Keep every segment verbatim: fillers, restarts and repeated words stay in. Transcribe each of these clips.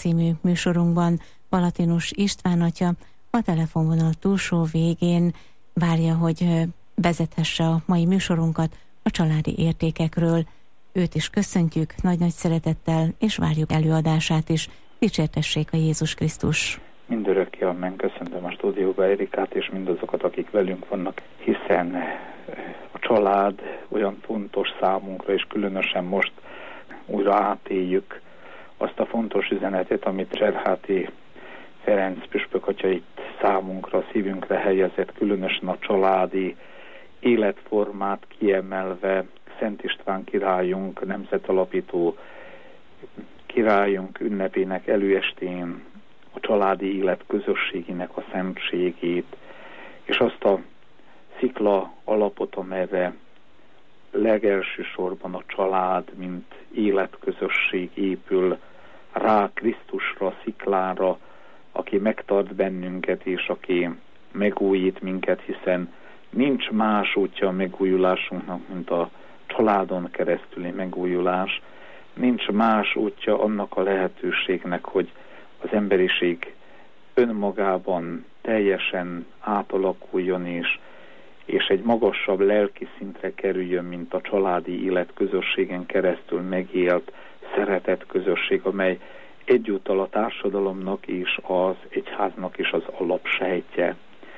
című műsorunkban Valatinus István atya a telefonvonal túlsó végén várja, hogy vezethesse a mai műsorunkat a családi értékekről. Őt is köszöntjük nagy-nagy szeretettel, és várjuk előadását is. Dicsértessék a Jézus Krisztus! Mindörökké amen. Köszöntöm a stúdióba Erikát és mindazokat, akik velünk vannak, hiszen a család olyan fontos számunkra, és különösen most újra átéljük azt a fontos üzenetet, amit Zserháti Ferenc püspök atya itt számunkra, szívünkre helyezett, különösen a családi életformát kiemelve. Szent István királyunk, nemzetalapító királyunk ünnepének előestén a családi élet közösségének a szentségét, és azt a szikla alapot, amelyre legelsősorban a család, mint életközösség épül rá Krisztusra, sziklára, aki megtart bennünket, és aki megújít minket, hiszen nincs más útja a megújulásunknak, mint a családon keresztüli megújulás. Nincs más útja annak a lehetőségnek, hogy az emberiség önmagában teljesen átalakuljon, és, és egy magasabb lelki szintre kerüljön, mint a családi élet közösségen keresztül megélt szeretett közösség, amely egyúttal a társadalomnak és az egyháznak is az alapsejtje.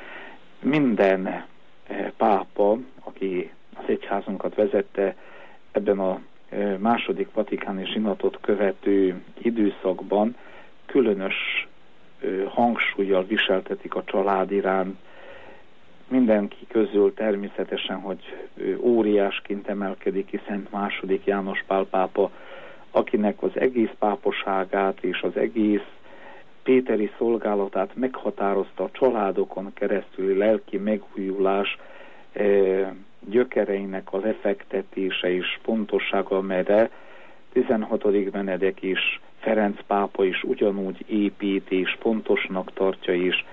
Minden pápa, aki az egyházunkat vezette, ebben a második vatikáni zsinatot követő időszakban különös hangsúllyal viseltetik a család iránt. Mindenki közül természetesen, hogy óriásként emelkedik ki Szent második János Pál pápa, akinek az egész pápaságát és az egész péteri szolgálatát meghatározta a családokon keresztüli lelki megújulás gyökereinek a lefektetése és fontossága, amelyre tizenhatodik Benedek és Ferenc pápa is ugyanúgy épít és fontosnak tartja, és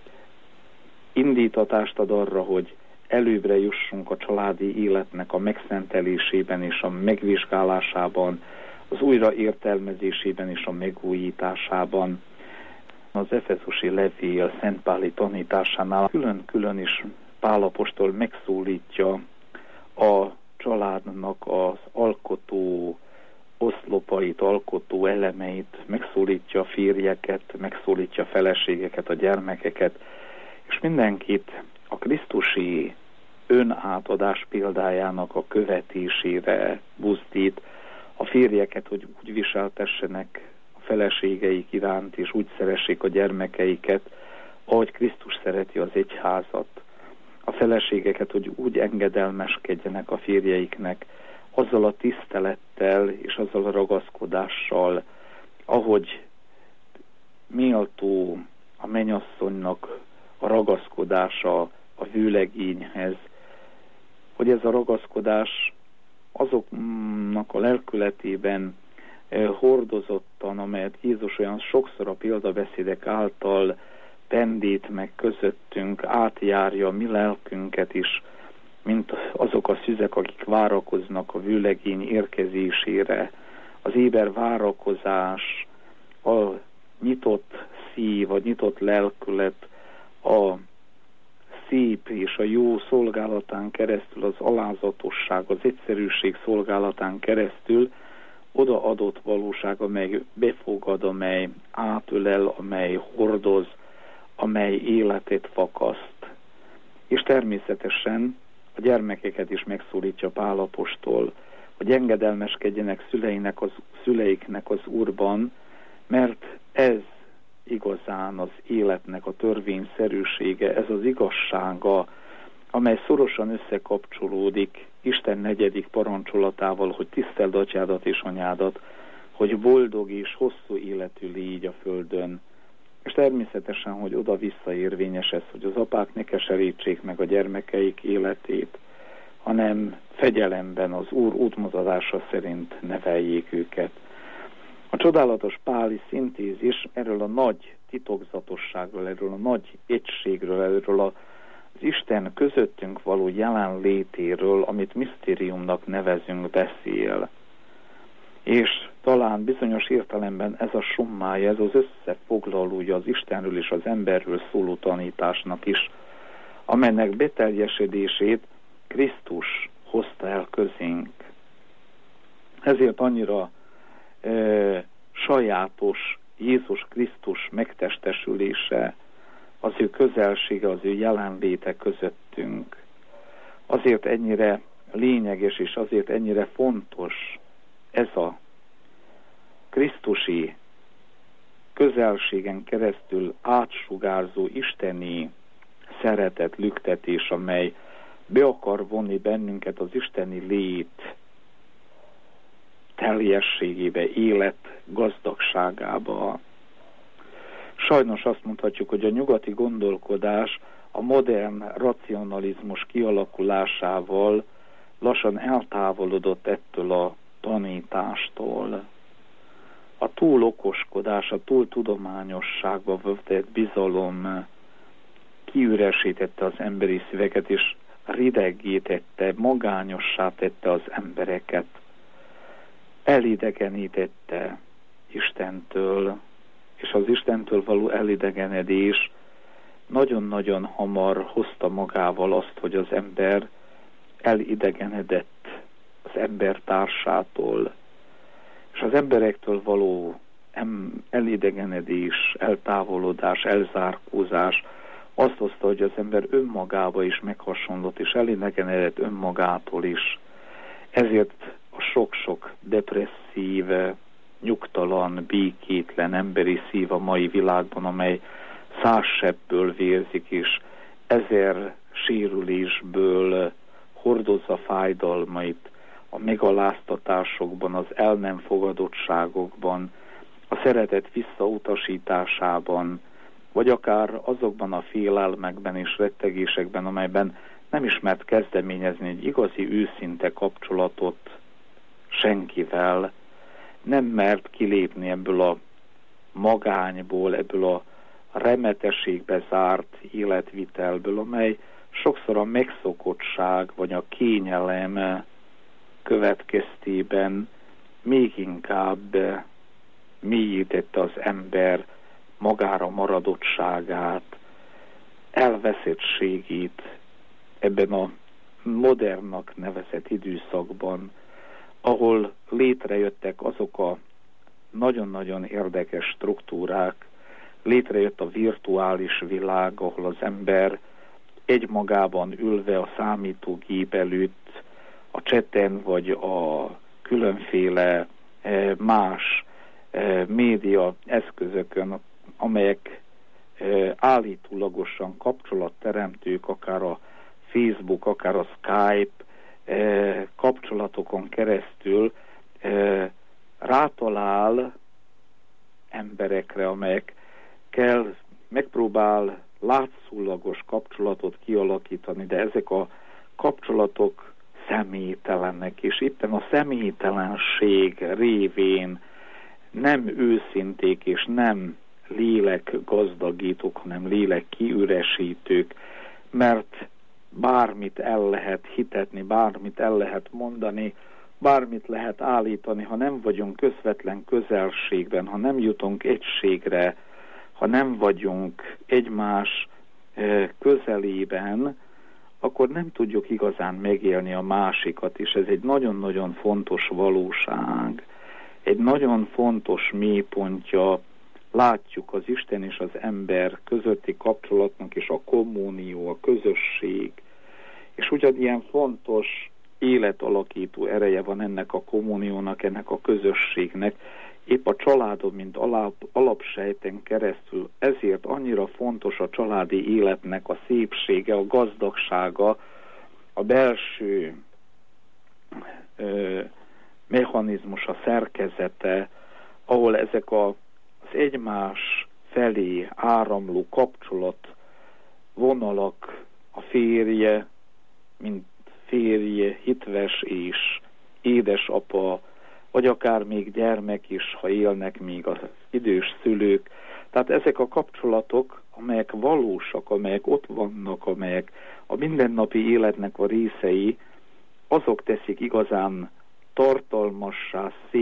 indítatást ad arra, hogy előbbre jussunk a családi életnek a megszentelésében és a megvizsgálásában, az újraértelmezésében és a megújításában. Az efezusi levél szentpáli tanításánál külön-külön is Pál apostol megszólítja a családnak az alkotó oszlopait, alkotó elemeit, megszólítja a férjeket, megszólítja a feleségeket, a gyermekeket, és mindenkit a krisztusi önátadás példájának a követésére buzdít, a férjeket, hogy úgy viseltessenek a feleségeik iránt, és úgy szeressék a gyermekeiket, ahogy Krisztus szereti az egyházat. A feleségeket, hogy úgy engedelmeskedjenek a férjeiknek, azzal a tisztelettel és azzal a ragaszkodással, ahogy méltó a mennyasszonynak a ragaszkodása a vőlegényhez, hogy ez a ragaszkodás azoknak a lelkületében hordozottan, amelyet Jézus olyan sokszor a példabeszédek által pendít meg közöttünk, átjárja a mi lelkünket is, mint azok a szüzek, akik várakoznak a vőlegény érkezésére. Az éber várakozás, a nyitott szív, a nyitott lelkület, a szép és a jó szolgálatán keresztül, az alázatosság, az egyszerűség szolgálatán keresztül odaadott valóság, amely befogad, amely átölel, amely hordoz, amely életet fakaszt. És természetesen a gyermekeket is megszólítja Pál apostol, hogy engedelmeskedjenek szüleinek az, szüleiknek az Úrban, mert ez igazán az életnek a törvényszerűsége, ez az igazsága, amely szorosan összekapcsolódik Isten negyedik parancsolatával, hogy tiszteld atyádat és anyádat, hogy boldog és hosszú életű légy a földön. És természetesen, hogy oda-vissza érvényes ez, hogy az apák ne keserítsék meg a gyermekeik életét, hanem fegyelemben az Úr útmutatása szerint neveljék őket. A csodálatos páli szintézis erről a nagy titokzatosságról, erről a nagy egységről, erről az Isten közöttünk való jelenlétéről, amit misztériumnak nevezünk, beszél. És talán bizonyos értelemben ez a summája, ez az összefoglalója az Istenről és az emberről szóló tanításnak is, amelynek beteljesedését Krisztus hozta el közénk. Ezért annyira e, sajátos Jézus Krisztus megtestesülése, az ő közelsége, az ő jelenléte közöttünk. Azért ennyire lényeges és azért ennyire fontos ez a krisztusi közelségen keresztül átsugárzó isteni szeretet, lüktetés, amely be akar vonni bennünket az isteni lét teljességébe, élet gazdagságába. Sajnos azt mondhatjuk, hogy a nyugati gondolkodás a modern racionalizmus kialakulásával lassan eltávolodott ettől a tanítástól. A túl okoskodás, a túl tudományosságba vetett bizalom kiüresítette az emberi szíveket, és rideggé tette, magányossá tette az embereket. Elidegenítette Istentől, és az Istentől való elidegenedés nagyon-nagyon hamar hozta magával azt, hogy az ember elidegenedett az embertársától, és az emberektől való elidegenedés, eltávolodás, elzárkózás azt hozta, hogy az ember önmagába is meghasonlott, és elidegenedett önmagától is. Ezért a sok-sok depresszív, nyugtalan, békétlen emberi szív a mai világban, amely száz sebből vérzik, és ezer sérülésből hordozza fájdalmait a megaláztatásokban, az el nem fogadottságokban, a szeretet visszautasításában, vagy akár azokban a félelmekben és rettegésekben, amelyben nem ismert kezdeményezni egy igazi, őszinte kapcsolatot senkivel, nem mert kilépni ebből a magányból, ebből a remetességbe zárt életvitelből, amely sokszor a megszokottság vagy a kényelem következtében még inkább mélyítette az ember magára maradottságát, elveszettségét ebben a modernnak nevezett időszakban, ahol létrejöttek azok a nagyon-nagyon érdekes struktúrák, létrejött a virtuális világ, ahol az ember egymagában ülve a számítógép előtt, a cseten vagy a különféle más média eszközökön, amelyek állítólagosan kapcsolatteremtők, akár a Facebook, akár a Skype kapcsolatokon keresztül rátalál emberekre, amelyekkel megpróbál látszólagos kapcsolatot kialakítani, de ezek a kapcsolatok személytelenek, és éppen a személytelenség révén nem őszinték és nem lélek gazdagítók, hanem lélek kiüresítők, mert bármit el lehet hitetni, bármit el lehet mondani, bármit lehet állítani, ha nem vagyunk közvetlen közelségben, ha nem jutunk egységre, ha nem vagyunk egymás közelében, akkor nem tudjuk igazán megélni a másikat, és ez egy nagyon-nagyon fontos valóság, egy nagyon fontos mélypontja, látjuk az Isten és az ember közötti kapcsolatnak, és a kommunió, a közösség, és ugyanilyen fontos életalakító ereje van ennek a kommuniónak, ennek a közösségnek, épp a családon, mint alap, alapsejten keresztül. Ezért annyira fontos a családi életnek a szépsége, a gazdagsága, a belső ö, mechanizmus, a szerkezete, ahol ezek a, az egymás felé áramló kapcsolat vonalak, a férje, mint férje, hitves és édesapa, vagy akár még gyermek is, ha élnek még az idős szülők. Tehát ezek a kapcsolatok, amelyek valósak, amelyek ott vannak, amelyek a mindennapi életnek a részei, azok teszik igazán tartalmassá, szép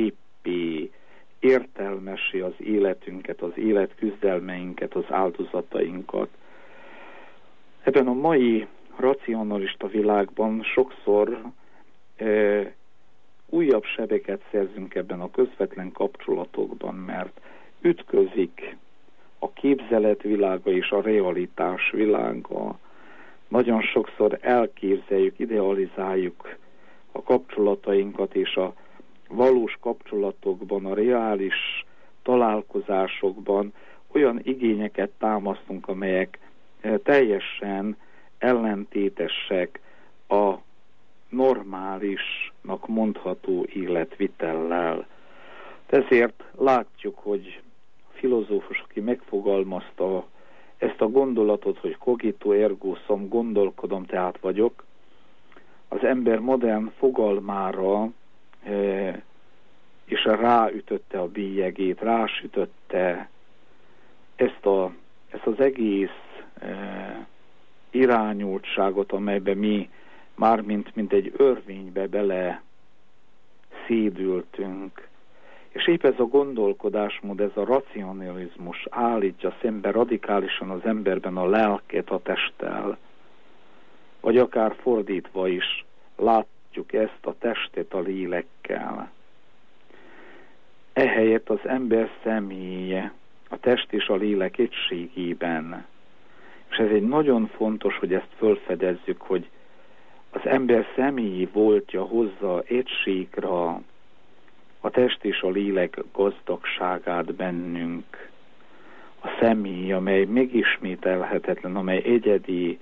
szépé, értelmessé az életünket, az életküzdelmeinket, az áldozatainkat. Ebben a mai racionalista világban sokszor e, újabb sebeket szerzünk ebben a közvetlen kapcsolatokban, mert ütközik a képzelet világa és a realitás világa. Nagyon sokszor elképzeljük, idealizáljuk a kapcsolatainkat, és a valós kapcsolatokban, a reális találkozásokban olyan igényeket támasztunk, amelyek teljesen ellentétesek a normálisnak mondható életvitellel. Ezért látjuk, hogy a filozófus, aki megfogalmazta ezt a gondolatot, hogy cogito ergo sum, gondolkodom, tehát vagyok, az ember modern fogalmára e, és ráütötte a bélyegét, rásütötte ezt, a, ezt az egész e, irányultságot, amelybe mi már mint, mint egy örvénybe bele szédültünk. És épp ez a gondolkodásmód, ez a racionalizmus állítja szembe radikálisan az emberben a lelket a testtel, vagy akár fordítva is látjuk ezt a testet a lélekkel. Ehelyett az ember személye, a test és a lélek egységében. És ez egy nagyon fontos, hogy ezt fölfedezzük, hogy az ember személyi voltja hozza egységre a test és a lélek gazdagságát bennünk. A személy, amely megismételhetetlen, amely egyedi,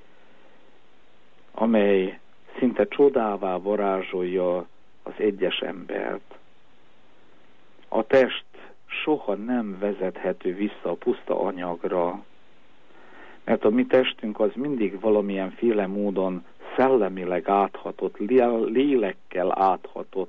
amely szinte csodává varázsolja az egyes embert. A test soha nem vezethető vissza a puszta anyagra, mert a mi testünk az mindig valamilyen féle módon szellemileg áthatott, lélekkel áthatott.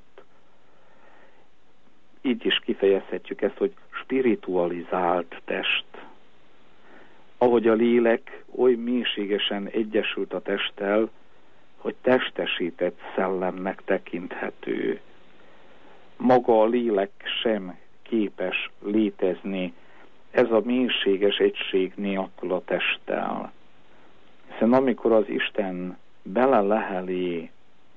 Így is kifejezhetjük ezt, hogy spiritualizált test. Ahogy a lélek oly mélységesen egyesült a testtel, hogy testesített szellemnek tekinthető. Maga a lélek sem képes létezni ez a mélységes egység nélkül a testtel. Hiszen amikor az Isten beleleheli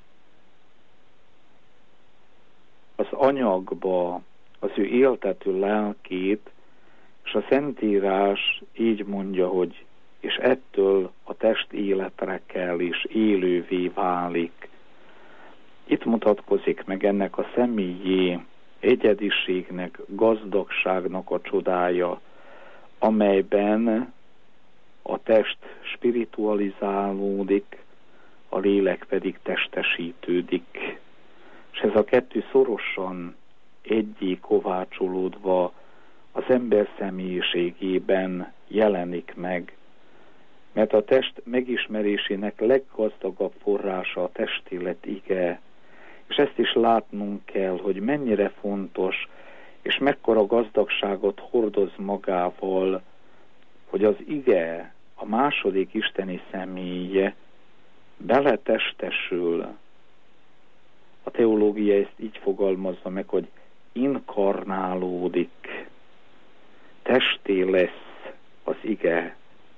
az anyagba az ő éltető lelkét, és a Szentírás így mondja, hogy és ettől a test életre kell, és élővé válik. Itt mutatkozik meg ennek a személyi egyediségnek, gazdagságnak a csodája, amelyben a test spiritualizálódik, a lélek pedig testesítődik. És ez a kettő szorosan egyé kovácsolódva az ember személyiségében jelenik meg, mert a test megismerésének leggazdagabb forrása a testélet ige, és ezt is látnunk kell, hogy mennyire fontos, és mekkora gazdagságot hordoz magával, hogy az ige, a második isteni személye beletestesül. A teológia ezt így fogalmazza meg, hogy inkarnálódik, testé lesz az ige.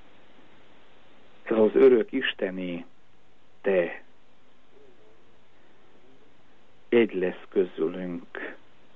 Ez az örök isteni te egy lesz közülünk.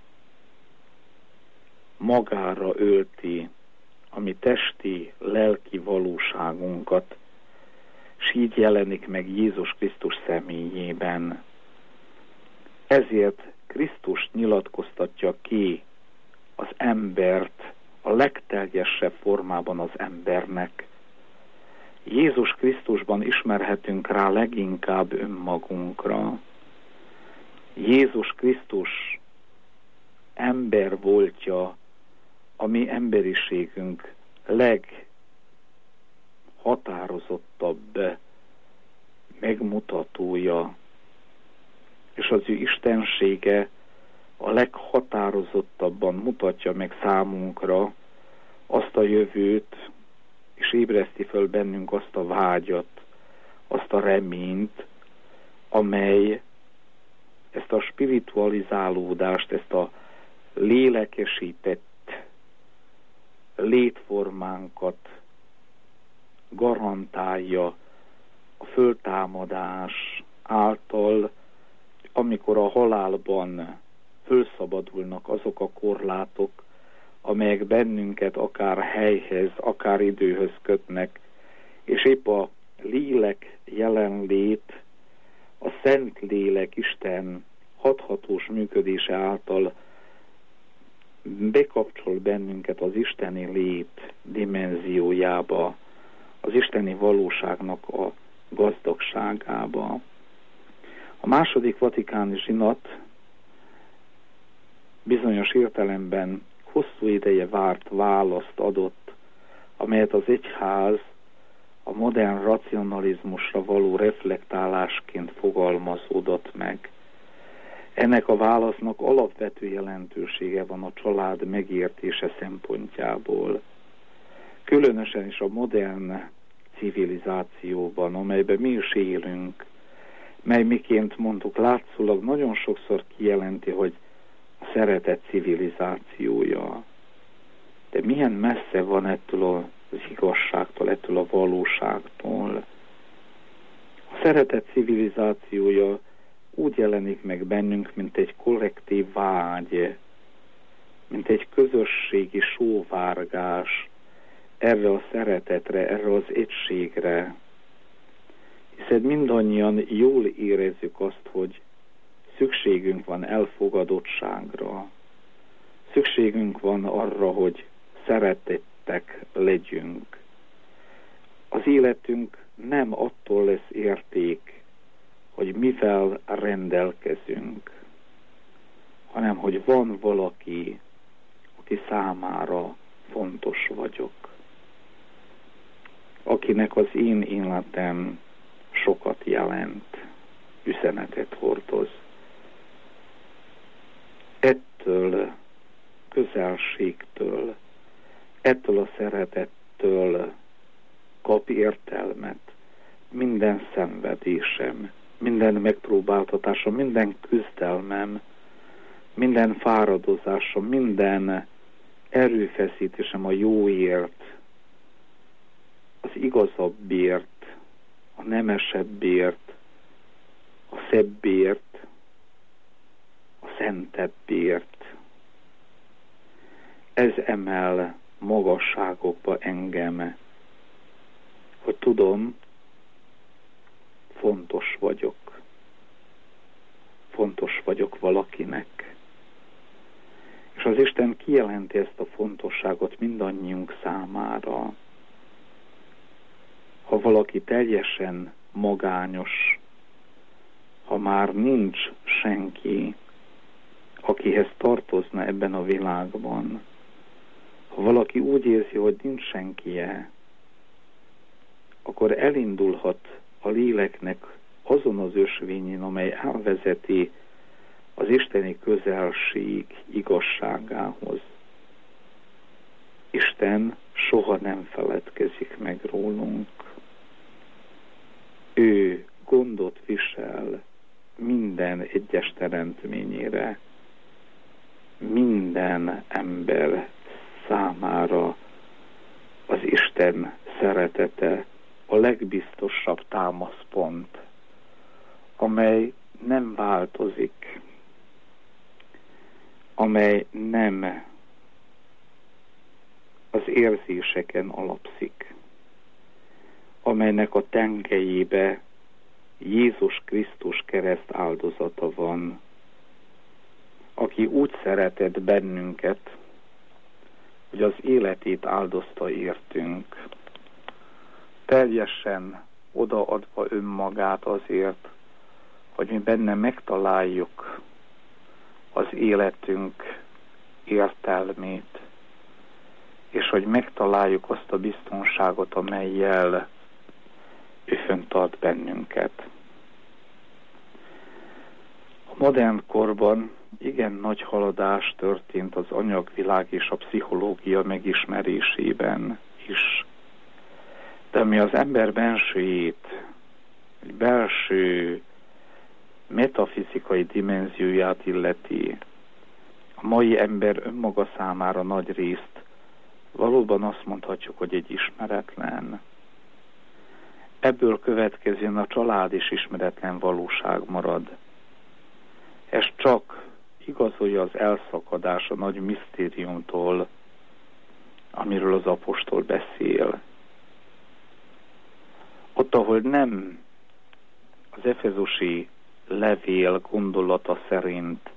Magára ölti a mi testi, lelki valóságunkat, s így jelenik meg Jézus Krisztus személyében. Ezért Krisztus nyilatkoztatja ki az embert a legteljesebb formában az embernek. Jézus Krisztusban ismerhetünk rá leginkább önmagunkra. Jézus Krisztus ember voltja a mi emberiségünk leghatározottabb megmutatója, és az ő istensége a leghatározottabban mutatja meg számunkra azt a jövőt, és ébreszti föl bennünk azt a vágyat, azt a reményt, amely ezt a spiritualizálódást, ezt a lélekesített létformánkat garantálja a föltámadás által, amikor a halálban fölszabadulnak azok a korlátok, amelyek bennünket akár helyhez, akár időhöz kötnek, és épp a lélek jelenlét, a Szent Lélek Isten hathatós működése által bekapcsol bennünket az isteni lét dimenziójába, az isteni valóságnak a gazdagságába. A második vatikáni zsinat bizonyos értelemben hosszú ideje várt választ adott, amelyet az egyház a modern racionalizmusra való reflektálásként fogalmazódott meg. Ennek a válasznak alapvető jelentősége van a család megértése szempontjából. Különösen is a modern civilizációban, amelyben mi is élünk, mely miként mondtuk látszólag nagyon sokszor kijelenti, hogy a szeretet civilizációja. De milyen messze van ettől az igazságtól, ettől a valóságtól. A szeretet civilizációja úgy jelenik meg bennünk, mint egy kollektív vágy, mint egy közösségi sóvárgás erre a szeretetre, erre az egységre. Hiszen mindannyian jól érezzük azt, hogy szükségünk van elfogadottságra, szükségünk van arra, hogy szeretettek legyünk. Az életünk nem attól lesz érték, hogy mivel rendelkezünk, hanem hogy van valaki, aki számára fontos vagyok, akinek az én életem sokat jelent, üzenetet hordoz. Ettől közelségtől, ettől a szeretettől kap értelmet minden szenvedésem, minden megpróbáltatásom, minden küzdelmem, minden fáradozásom, minden erőfeszítésem a jóért, az igazabbért, a nemesebbért, a szebbért, a szentebbért. Ez emel magasságokba engem, hogy tudom, fontos vagyok. Fontos vagyok valakinek. És az Isten kijelenti ezt a fontosságot mindannyiunk számára. Ha valaki teljesen magányos, ha már nincs senki, akihez tartozna ebben a világban, ha valaki úgy érzi, hogy nincs senkije, akkor elindulhat a léleknek azon az ösvényén, amely elvezeti az isteni közelség igazságához. Isten soha nem feledkezik meg rólunk. Ő gondot visel minden egyes teremtményére, minden ember számára az Isten szeretete a legbiztosabb támaszpont, amely nem változik, amely nem az érzéseken alapszik, amelynek a tengelyébe Jézus Krisztus kereszt áldozata van, aki úgy szeretett bennünket, hogy az életét áldozta értünk, teljesen odaadva önmagát azért, hogy mi benne megtaláljuk az életünk értelmét, és hogy megtaláljuk azt a biztonságot, amellyel ő föntart bennünket. A modern korban igen nagy haladás történt az anyagvilág és a pszichológia megismerésében is. De ami az ember bensőjét, egy belső metafizikai dimenzióját illeti, a mai ember önmaga számára nagy részt valóban azt mondhatjuk, hogy egy ismeretlen. Ebből következően a család is ismeretlen valóság marad. Ez csak igazolja az elszakadás a nagy misztériumtól, amiről az apostol beszél. Ott, ahol nem az efezusi levél gondolata szerint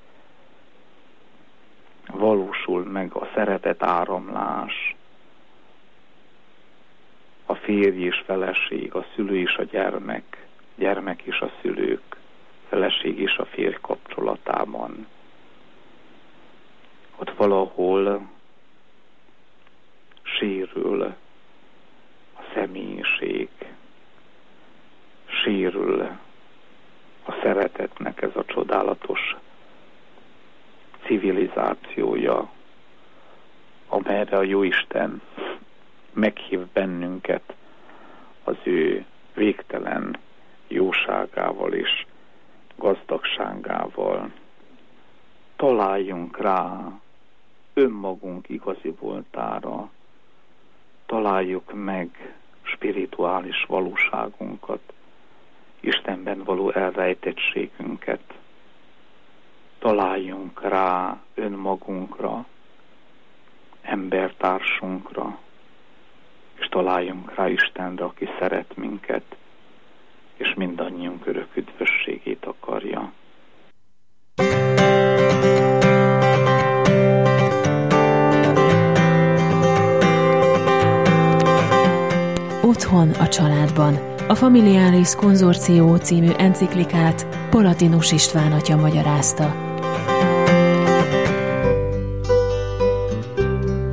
valósul meg a szeretet áramlás, a férj és feleség, a szülő és a gyermek, gyermek és a szülők, feleség és a férj kapcsolatában. Ott valahol sérül a személyiség, sérül a szeretetnek ez a csodálatos civilizációja, amelyre a Jóisten meghív bennünket az ő végtelen jóságával és gazdagságával. Találjunk rá önmagunk igazi voltára, találjuk meg spirituális valóságunkat, Istenben való elrejtettségünket. Találjunk rá önmagunkra, embertársunkra, és találjunk rá Istenre, aki szeret minket, és mindannyiunk örök üdvösségét akarja. Otthon a családban. A Familiaris Consortio című enciklikát Palatinus István atya magyarázta.